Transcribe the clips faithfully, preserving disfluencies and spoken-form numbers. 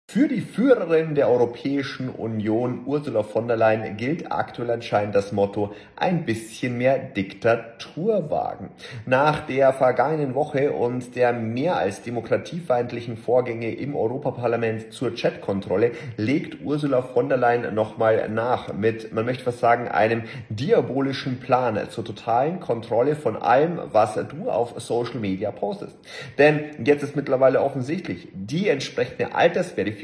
Für die Führerin der Europäischen Union, Ursula von der Leyen, gilt aktuell anscheinend das Motto: ein bisschen mehr Diktatur wagen. Nach der vergangenen Woche und der mehr als demokratiefeindlichen Vorgänge im Europaparlament zur Chatkontrolle legt Ursula von der Leyen nochmal nach mit, man möchte fast sagen, einem diabolischen Plan zur totalen Kontrolle von allem, was du auf Social Media postest. Denn jetzt ist mittlerweile offensichtlich, die entsprechende Altersverifikation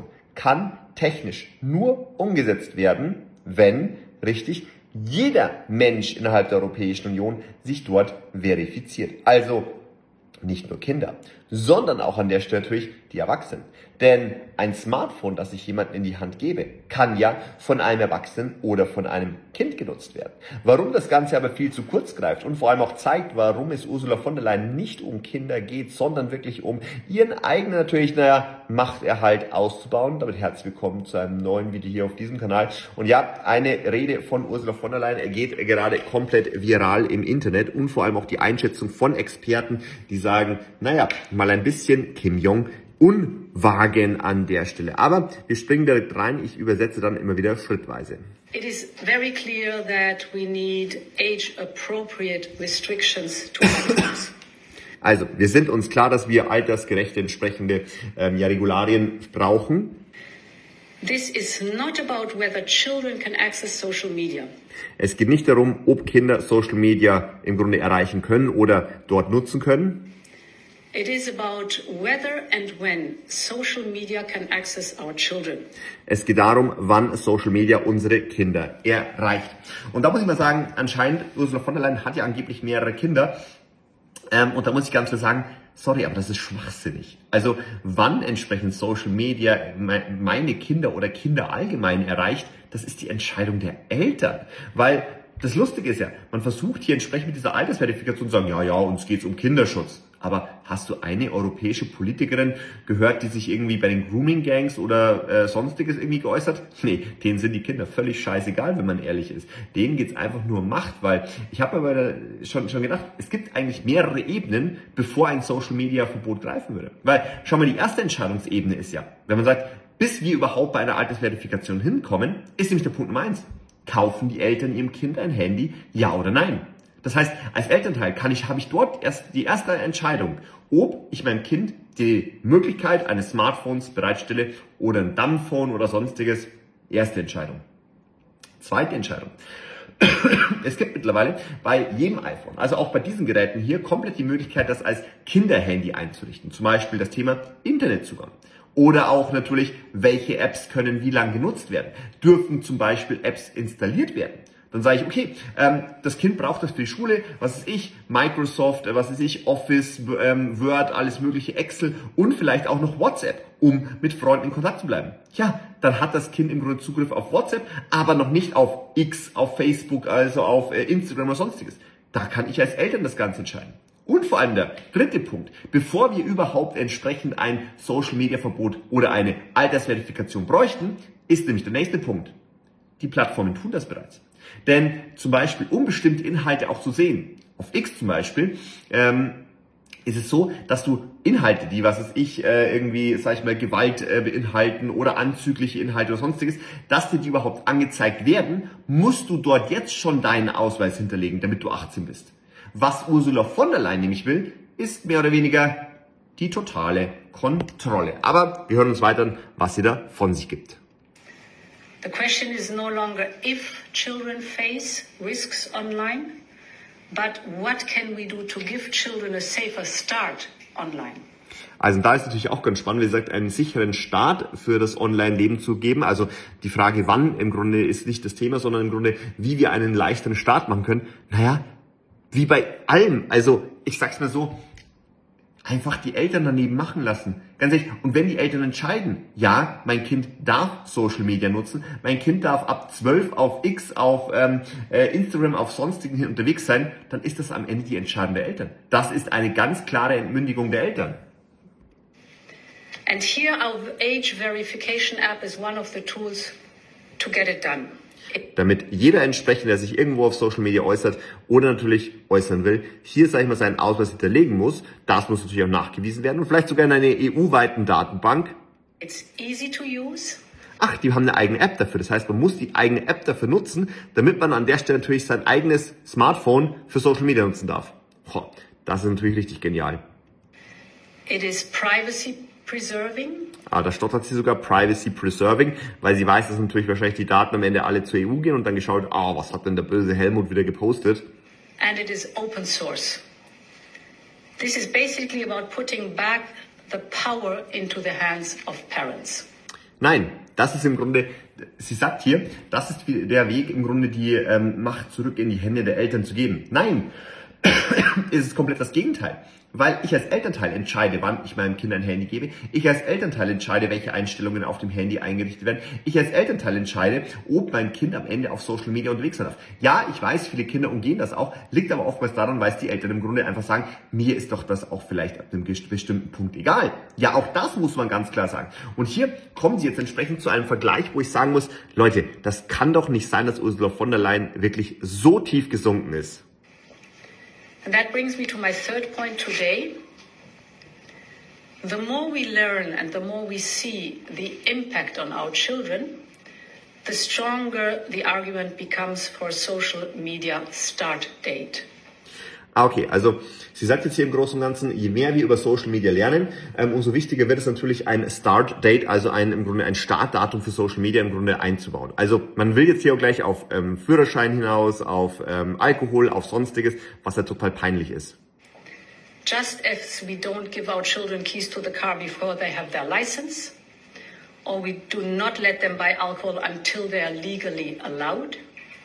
kann technisch nur umgesetzt werden, wenn, richtig, jeder Mensch innerhalb der Europäischen Union sich dort verifiziert. Also nicht nur Kinder, sondern auch an der Stelle natürlich die Erwachsenen. Denn ein Smartphone, das ich jemandem in die Hand gebe, kann ja von einem Erwachsenen oder von einem Kind genutzt werden. Warum das Ganze aber viel zu kurz greift und vor allem auch zeigt, warum es Ursula von der Leyen nicht um Kinder geht, sondern wirklich um ihren eigenen, natürlich, naja, Machterhalt auszubauen. Damit herzlich willkommen zu einem neuen Video hier auf diesem Kanal. Und ja, eine Rede von Ursula von der Leyen geht gerade komplett viral im Internet und vor allem auch die Einschätzung von Experten, die sagen, naja, mal ein bisschen Kim Jong unwagen an der Stelle. Aber wir springen direkt rein. Ich übersetze dann immer wieder schrittweise. It is very clear that we need age-appropriate restrictions to smartphones. Also, wir sind uns klar, dass wir altersgerechte entsprechende ähm, ja, Regularien brauchen. This is not about whether children can access social media. Es geht nicht darum, ob Kinder Social Media im Grunde erreichen können oder dort nutzen können. It is about whether and when social media can access our children. Es geht darum, wann Social Media unsere Kinder erreicht. Und da muss ich mal sagen, anscheinend, Ursula von der Leyen hat ja angeblich mehrere Kinder. Ähm, und da muss ich ganz klar sagen, sorry, aber das ist schwachsinnig. Also wann entsprechend Social Media meine Kinder oder Kinder allgemein erreicht, das ist die Entscheidung der Eltern. Weil das Lustige ist ja, man versucht hier entsprechend mit dieser Altersverifikation zu sagen, ja, ja, uns geht's um Kinderschutz. Aber hast du eine europäische Politikerin gehört, die sich irgendwie bei den Grooming-Gangs oder äh, sonstiges irgendwie geäußert? Nee, denen sind die Kinder völlig scheißegal, wenn man ehrlich ist. Denen geht's einfach nur um Macht, weil ich habe aber schon, schon gedacht, es gibt eigentlich mehrere Ebenen, bevor ein Social-Media-Verbot greifen würde. Weil, schau mal, die erste Entscheidungsebene ist ja, wenn man sagt, bis wir überhaupt bei einer Altersverifikation hinkommen, ist nämlich der Punkt Nummer eins. Kaufen die Eltern ihrem Kind ein Handy, ja oder nein? Das heißt, als Elternteil kann ich, habe ich dort erst die erste Entscheidung, ob ich meinem Kind die Möglichkeit eines Smartphones bereitstelle oder ein Dumbphone oder sonstiges. Erste Entscheidung. Zweite Entscheidung. Es gibt mittlerweile bei jedem iPhone, also auch bei diesen Geräten hier, komplett die Möglichkeit, das als Kinderhandy einzurichten. Zum Beispiel das Thema Internetzugang. Oder auch natürlich, welche Apps können wie lang genutzt werden. Dürfen zum Beispiel Apps installiert werden? Dann sage ich, okay, ähm, das Kind braucht das für die Schule, was ist ich, Microsoft, äh, was ist ich, Office, ähm, Word, alles mögliche, Excel und vielleicht auch noch WhatsApp, um mit Freunden in Kontakt zu bleiben. Ja, dann hat das Kind im Grunde Zugriff auf WhatsApp, aber noch nicht auf X, auf Facebook, also auf äh, Instagram oder sonstiges. Da kann ich als Eltern das Ganze entscheiden. Und vor allem der dritte Punkt, bevor wir überhaupt entsprechend ein Social-Media-Verbot oder eine Altersverifikation bräuchten, ist nämlich der nächste Punkt. Die Plattformen tun das bereits. Denn zum Beispiel, um bestimmte Inhalte auch zu sehen, auf X zum Beispiel, ähm, ist es so, dass du Inhalte, die, was weiß ich, äh, irgendwie, sag ich mal, Gewalt äh, beinhalten oder anzügliche Inhalte oder sonstiges, dass dir die überhaupt angezeigt werden, musst du dort jetzt schon deinen Ausweis hinterlegen, damit du achtzehn bist. Was Ursula von der Leyen nämlich will, ist mehr oder weniger die totale Kontrolle. Aber wir hören uns weiter an, was sie da von sich gibt. The question is no longer if children face risks online, but what can we do to give children a safer start online? Also da ist natürlich auch ganz spannend, wie gesagt, einen sicheren Start für das Online-Leben zu geben. Also die Frage, wann im Grunde ist nicht das Thema, sondern im Grunde, wie wir einen leichteren Start machen können. Naja, wie bei allem. Also ich sag's mal so, einfach die Eltern daneben machen lassen. Ganz ehrlich. Und wenn die Eltern entscheiden, ja, mein Kind darf Social Media nutzen, mein Kind darf ab zwölf auf X, auf ähm, äh, Instagram, auf sonstigen hier unterwegs sein, dann ist das am Ende die Entscheidung der Eltern. Das ist eine ganz klare Entmündigung der Eltern. And here our age verification app is one of the tools to get it done. Damit jeder entsprechend, der sich irgendwo auf Social Media äußert oder natürlich äußern will, hier, sage ich mal, seinen Ausweis hinterlegen muss. Das muss natürlich auch nachgewiesen werden und vielleicht sogar in einer E U-weiten Datenbank. It's easy to use. Ach, die haben eine eigene App dafür. Das heißt, man muss die eigene App dafür nutzen, damit man an der Stelle natürlich sein eigenes Smartphone für Social Media nutzen darf. Boah, das ist natürlich richtig genial. It is privacy preserving. Ah, da stottert sie sogar Privacy Preserving, weil sie weiß, dass natürlich wahrscheinlich die Daten am Ende alle zur E U gehen und dann geschaut, ah, oh, was hat denn der böse Helmut wieder gepostet? And it is open source. This is basically about putting back the power into the hands of parents. Nein, das ist im Grunde, sie sagt hier, das ist der Weg, im Grunde die ähm, Macht zurück in die Hände der Eltern zu geben. Nein, es ist komplett das Gegenteil. Weil ich als Elternteil entscheide, wann ich meinem Kind ein Handy gebe. Ich als Elternteil entscheide, welche Einstellungen auf dem Handy eingerichtet werden. Ich als Elternteil entscheide, ob mein Kind am Ende auf Social Media unterwegs sein darf. Ja, ich weiß, viele Kinder umgehen das auch, liegt aber oftmals daran, weil es die Eltern im Grunde einfach sagen, mir ist doch das auch vielleicht ab einem bestimmten Punkt egal. Ja, auch das muss man ganz klar sagen. Und hier kommen sie jetzt entsprechend zu einem Vergleich, wo ich sagen muss, Leute, das kann doch nicht sein, dass Ursula von der Leyen wirklich so tief gesunken ist. And that brings me to my third point today. The more we learn and the more we see the impact on our children, the stronger the argument becomes for a social media start date. Ah, okay, also sie sagt jetzt hier im Großen und Ganzen, je mehr wir über Social Media lernen, ähm, umso wichtiger wird es natürlich ein Start Date, also ein im Grunde ein Startdatum für Social Media im Grunde einzubauen. Also man will jetzt hier auch gleich auf ähm, Führerschein hinaus, auf ähm, Alkohol, auf Sonstiges, was ja total peinlich ist. Just as we don't give our children keys to the car before they have their license, or we do not let them buy alcohol until they are legally allowed,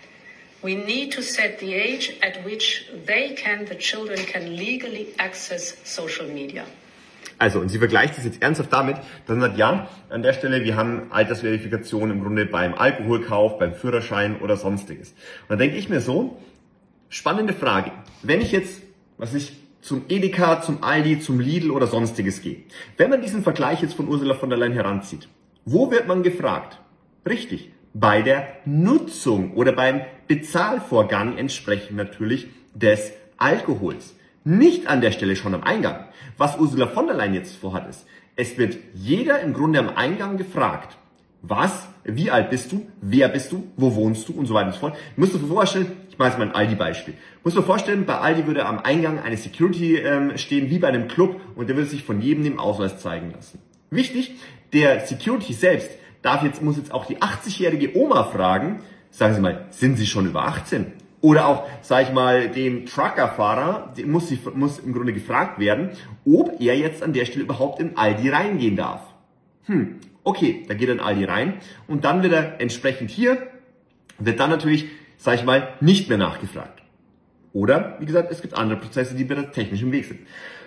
we need to set the age at which they can, the children can legally access social media. Also, und sie vergleicht das jetzt ernsthaft damit, dass man sagt, ja, an der Stelle, wir haben Altersverifikation im Grunde beim Alkoholkauf, beim Führerschein oder Sonstiges. Und dann denke ich mir so, spannende Frage. Wenn ich jetzt, was ich, zum Edeka, zum Aldi, zum Lidl oder Sonstiges gehe, wenn man diesen Vergleich jetzt von Ursula von der Leyen heranzieht, wo wird man gefragt? Richtig. Bei der Nutzung oder beim Bezahlvorgang entsprechend natürlich des Alkohols. Nicht an der Stelle schon am Eingang. Was Ursula von der Leyen jetzt vorhat ist, es wird jeder im Grunde am Eingang gefragt, was, wie alt bist du, wer bist du, wo wohnst du und so weiter und so fort. Ich muss mir vorstellen, ich mache jetzt mal ein Aldi-Beispiel. Ich muss mir vorstellen, bei Aldi würde am Eingang eine Security ähm, stehen, wie bei einem Club, und der würde sich von jedem den Ausweis zeigen lassen. Wichtig, der Security selbst darf jetzt, muss jetzt auch die achtzigjährige Oma fragen, sagen Sie mal, sind Sie schon über achtzehn? Oder auch, sag ich mal, den Truckerfahrer, den muss, sie, muss im Grunde gefragt werden, ob er jetzt an der Stelle überhaupt in Aldi reingehen darf. Hm, okay, da geht er in Aldi rein und dann wird er entsprechend hier, wird dann natürlich, sag ich mal, nicht mehr nachgefragt. Oder, wie gesagt, es gibt andere Prozesse, die wieder technisch im Weg sind.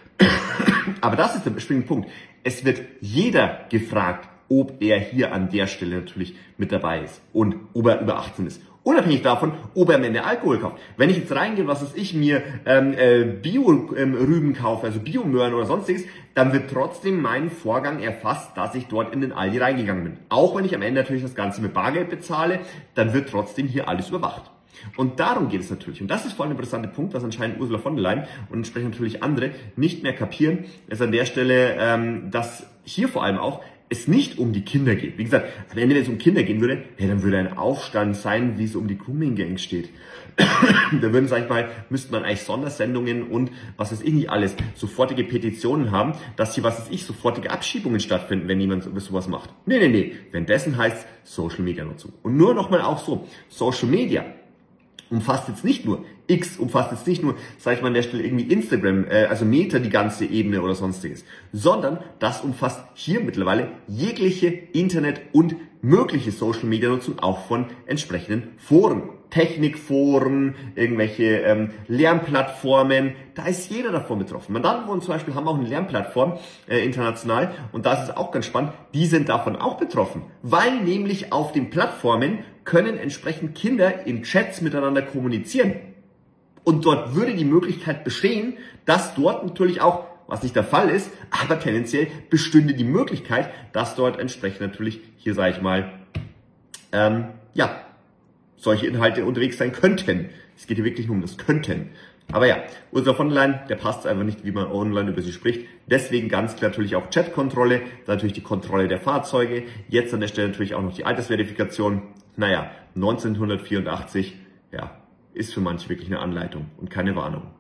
Aber das ist der springende Punkt. Es wird jeder gefragt, ob er hier an der Stelle natürlich mit dabei ist und ob er über achtzehn ist. Unabhängig davon, ob er am Ende Alkohol kauft. Wenn ich jetzt reingehe, was weiß ich, mir ähm, äh, Bio-Rüben ähm, kaufe, also Biomöhren oder sonstiges, dann wird trotzdem mein Vorgang erfasst, dass ich dort in den Aldi reingegangen bin. Auch wenn ich am Ende natürlich das Ganze mit Bargeld bezahle, dann wird trotzdem hier alles überwacht. Und darum geht es natürlich. Und das ist vor allem ein interessanter Punkt, was anscheinend Ursula von der Leyen und entsprechend natürlich andere nicht mehr kapieren, ist an der Stelle, ähm, dass hier vor allem auch es nicht um die Kinder geht. Wie gesagt, am Ende, wenn es um Kinder gehen würde, ja, dann würde ein Aufstand sein, wie es um die Grooming Gangs steht. Da würden, sag ich mal, müsste man eigentlich Sondersendungen und was weiß ich nicht alles, sofortige Petitionen haben, dass hier, was weiß ich, sofortige Abschiebungen stattfinden, wenn jemand sowas macht. Nee, nee, nee. Währenddessen heißt Social Media Nutzung. Und nur nochmal auch so, Social Media umfasst jetzt nicht nur X, umfasst jetzt nicht nur, sag ich mal an der Stelle irgendwie Instagram, äh, also Meta, die ganze Ebene oder sonstiges, sondern das umfasst hier mittlerweile jegliche Internet- und mögliche Social-Media-Nutzung auch von entsprechenden Foren. Technikforen, irgendwelche ähm, Lernplattformen, da ist jeder davon betroffen. Mandanten zum Beispiel haben auch eine Lernplattform äh, international und da ist es auch ganz spannend, die sind davon auch betroffen, weil nämlich auf den Plattformen können entsprechend Kinder in Chats miteinander kommunizieren. Und dort würde die Möglichkeit bestehen, dass dort natürlich auch, was nicht der Fall ist, aber tendenziell bestünde die Möglichkeit, dass dort entsprechend natürlich, hier sage ich mal, ähm, ja, solche Inhalte unterwegs sein könnten. Es geht hier wirklich nur um das Könnten. Aber ja, Ursula von der Leyen, der passt einfach nicht, wie man online über sie spricht. Deswegen ganz klar natürlich auch Chatkontrolle, dann natürlich die Kontrolle der Fahrzeuge. Jetzt an der Stelle natürlich auch noch die Altersverifikation. Naja, neunzehnhundertvierundachtzig, ja, ist für manche wirklich eine Anleitung und keine Warnung.